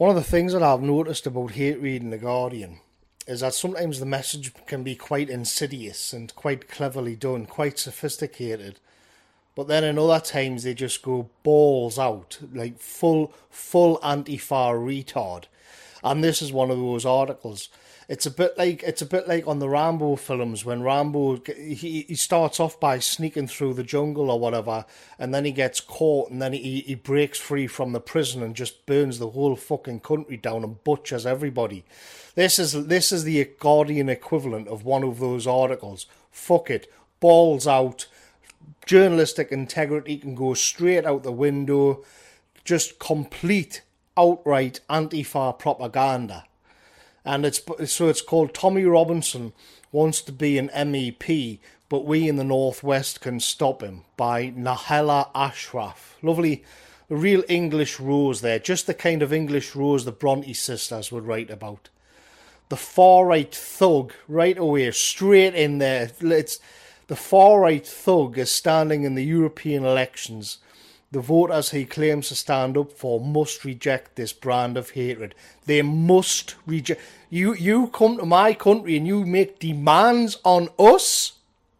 One of the things that I've noticed about hate reading The Guardian is that sometimes the message can be quite insidious and quite cleverly done, quite sophisticated. But then in other times they just go balls out, like full Antifa retard. And this is one of those articles. It's a bit like on the Rambo films when Rambo he starts off by sneaking through the jungle or whatever, and then he gets caught, and then he breaks free from the prison and just burns the whole fucking country down and butchers everybody. This is the Guardian equivalent of one of those articles. Fuck it, balls out. Journalistic integrity can go straight out the window. Just complete, outright Antifa propaganda. And it's called Tommy Robinson Wants to Be an MEP, but We in the Northwest Can Stop Him, by Nahela Ashraf. Lovely, the real English rose there, just the kind of English rose the Bronte sisters would write about. The far-right thug, right away, straight in there. The far-right thug is standing in the European elections. The voters he claims to stand up for must reject this brand of hatred. They must reject. You come to my country and you make demands on us?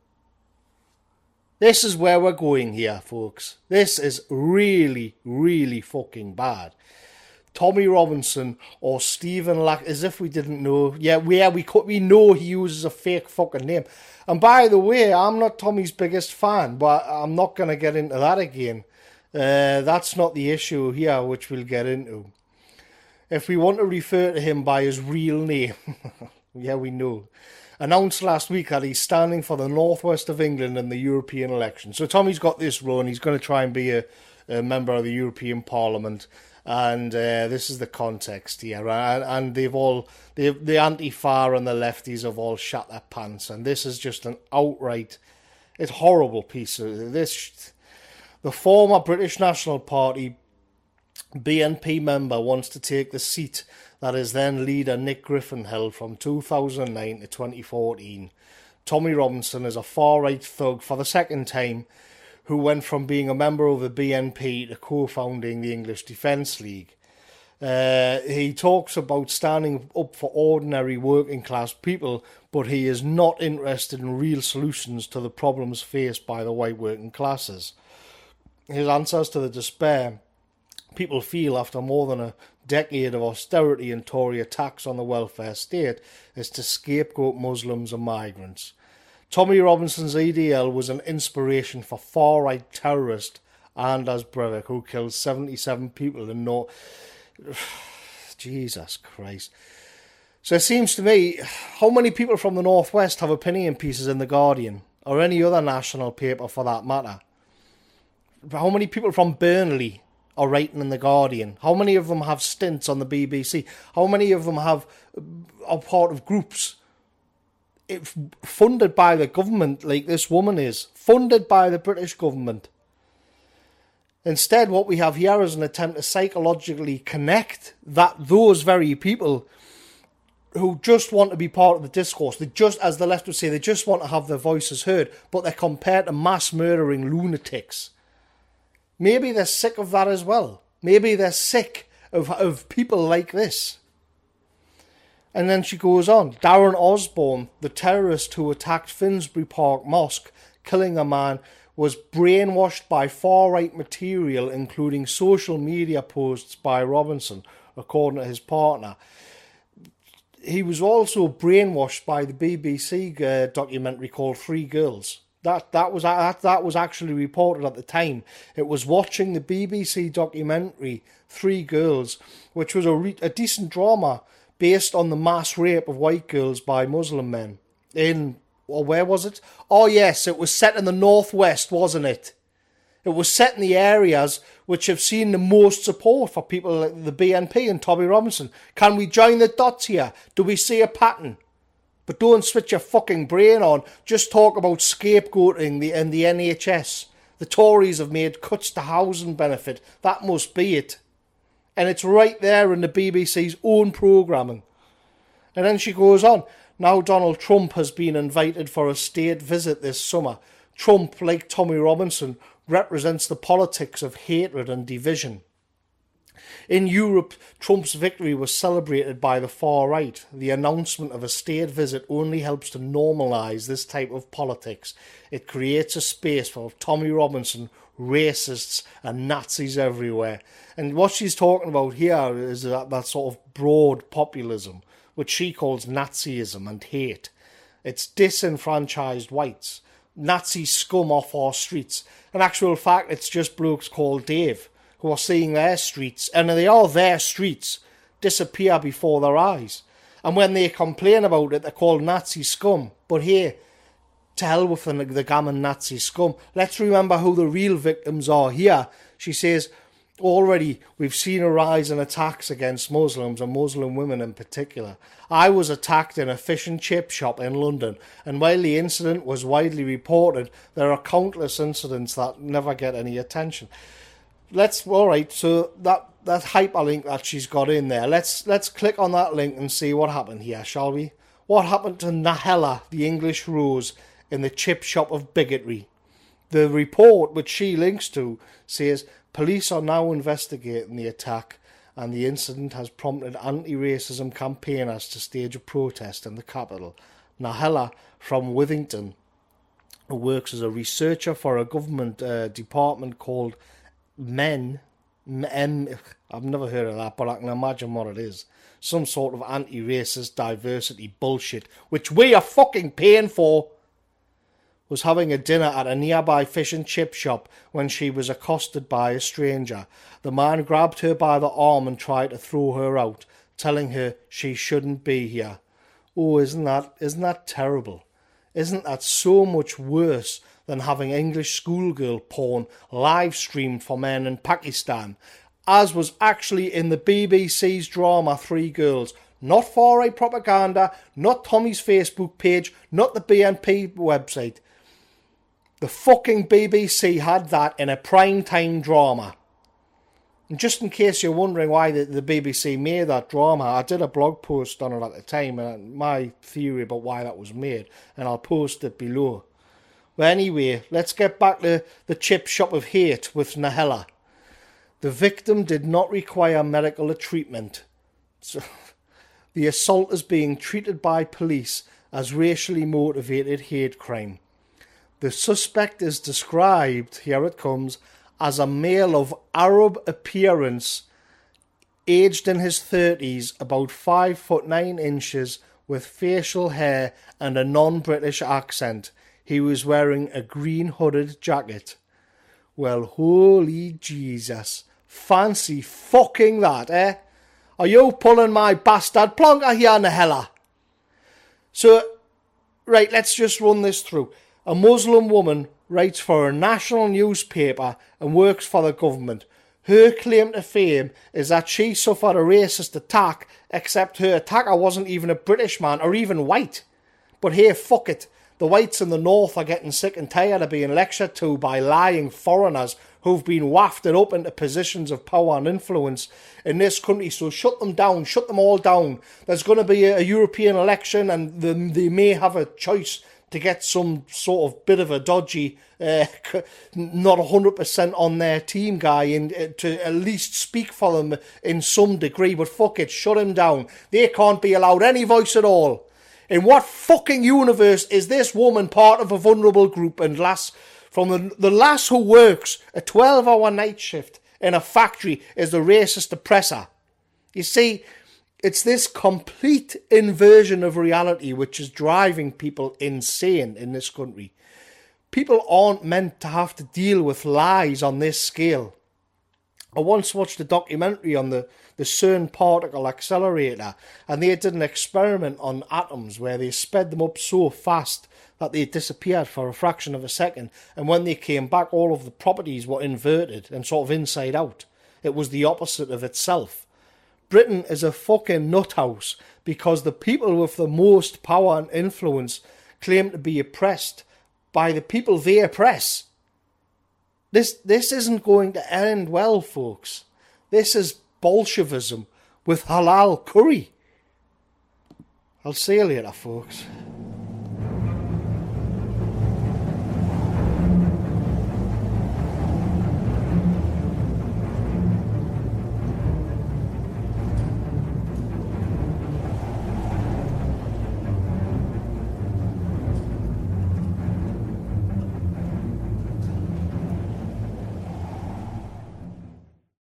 This is where we're going here, folks. This is really, really fucking bad. Tommy Robinson or Stephen Lack, as if we didn't know. Yeah, we know he uses a fake fucking name. And by the way, I'm not Tommy's biggest fan, but I'm not going to get into that again. That's not the issue here, which we'll get into. If we want to refer to him by his real name, yeah, we know. Announced last week that he's standing for the northwest of England in the European election. So Tommy's got this role, and he's going to try and be a member of the European Parliament. And this is the context here. And the Antifa and the lefties have all shut their pants. And this is just an outright, it's horrible piece of this. The former British National Party BNP member wants to take the seat that his then leader Nick Griffin held from 2009 to 2014. Tommy Robinson is a far-right thug for the second time who went from being a member of the BNP to co-founding the English Defence League. He talks about standing up for ordinary working class people, but he is not interested in real solutions to the problems faced by the white working classes. His answers to the despair people feel after more than a decade of austerity and Tory attacks on the welfare state is to scapegoat Muslims and migrants. Tommy Robinson's EDL was an inspiration for far-right terrorist Anders Breivik, who killed 77 people in North... Jesus Christ. So it seems to me, how many people from the Northwest have opinion pieces in The Guardian, or any other national paper for that matter? How many people from Burnley are writing in The Guardian? How many of them have stints on the BBC? How many of them are part of groups funded by the government, like this woman is, funded by the British government? Instead, what we have here is an attempt to psychologically connect those very people who just want to be part of the discourse. They just, as the left would say, they just want to have their voices heard, but they're compared to mass murdering lunatics. Maybe they're sick of that as well. Maybe they're sick of people like this. And then she goes on. Darren Osborne, the terrorist who attacked Finsbury Park Mosque, killing a man, was brainwashed by far-right material, including social media posts by Robinson, according to his partner. He was also brainwashed by the BBC documentary called Three Girls. That was actually reported at the time. It was watching the BBC documentary Three Girls, which was a decent drama based on the mass rape of white girls by Muslim men where was it? Oh yes, it was set in the Northwest, wasn't it? It was set in the areas which have seen the most support for people like the BNP and Tommy Robinson. Can we join the dots here? Do we see a pattern? But don't switch your fucking brain on. Just talk about scapegoating the NHS. The Tories have made cuts to housing benefit. That must be it. And it's right there in the BBC's own programming. And then she goes on. Now Donald Trump has been invited for a state visit this summer. Trump, like Tommy Robinson, represents the politics of hatred and division. In Europe, Trump's victory was celebrated by the far right. The announcement of a state visit only helps to normalise this type of politics. It creates a space for Tommy Robinson, racists and Nazis everywhere. And what she's talking about here is that sort of broad populism, which she calls Nazism and hate. It's disenfranchised whites, Nazi scum off our streets. In actual fact, it's just blokes called Dave who are seeing their streets, and they are their streets, disappear before their eyes. And when they complain about it, they're called Nazi scum. But here, to hell with the gammon Nazi scum. Let's remember who the real victims are here. She says, already we've seen a rise in attacks against Muslims and Muslim women in particular. I was attacked in a fish and chip shop in London, and while the incident was widely reported, there are countless incidents that never get any attention. Alright, so that hyperlink that she's got in there, let's click on that link and see what happened here, shall we? What happened to Nahela, the English rose, in the chip shop of bigotry? The report, which she links to, says police are now investigating the attack, and the incident has prompted anti-racism campaigners to stage a protest in the capital. Nahela from Withington, who works as a researcher for a government department called I've never heard of that, but I can imagine what it is. Some sort of anti-racist diversity bullshit, which we are fucking paying for, was having a dinner at a nearby fish and chip shop when she was accosted by a stranger. The man grabbed her by the arm and tried to throw her out, telling her she shouldn't be here. Oh, isn't that terrible? Isn't that so much worse than having English schoolgirl porn live streamed for men in Pakistan, as was actually in the BBC's drama Three Girls? Not far-right propaganda, not Tommy's Facebook page, not the BNP website. The fucking BBC had that in a prime-time drama. And just in case you're wondering why the BBC made that drama, I did a blog post on it at the time, and my theory about why that was made, and I'll post it below. But anyway, let's get back to the chip shop of hate with Nahela. The victim did not require medical treatment. So, the assault is being treated by police as racially motivated hate crime. The suspect is described, here it comes, as a male of Arab appearance, aged in his 30s, about 5'9", with facial hair and a non-British accent. He was wearing a green hooded jacket. Well, holy Jesus. Fancy fucking that, eh? Are you pulling my bastard plonker here, Nahela? So, right, let's just run this through. A Muslim woman writes for a national newspaper and works for the government. Her claim to fame is that she suffered a racist attack, except her attacker wasn't even a British man or even white. But hey, fuck it. The whites in the north are getting sick and tired of being lectured to by lying foreigners who've been wafted up into positions of power and influence in this country. So shut them down, shut them all down. There's going to be a European election, and they may have a choice to get some sort of bit of a dodgy, not 100% on their team guy in to at least speak for them in some degree. But fuck it, shut him down. They can't be allowed any voice at all. In what fucking universe is this woman part of a vulnerable group and from the lass who works a 12-hour night shift in a factory is the racist oppressor? You see, it's this complete inversion of reality which is driving people insane in this country. People aren't meant to have to deal with lies on this scale. I once watched a documentary on the CERN particle accelerator, and they did an experiment on atoms where they sped them up so fast that they disappeared for a fraction of a second, and when they came back, all of the properties were inverted and sort of inside out. It was the opposite of itself. Britain is a fucking nuthouse because the people with the most power and influence claim to be oppressed by the people they oppress. This isn't going to end well, folks. This is Bolshevism with halal curry. I'll see you later, folks.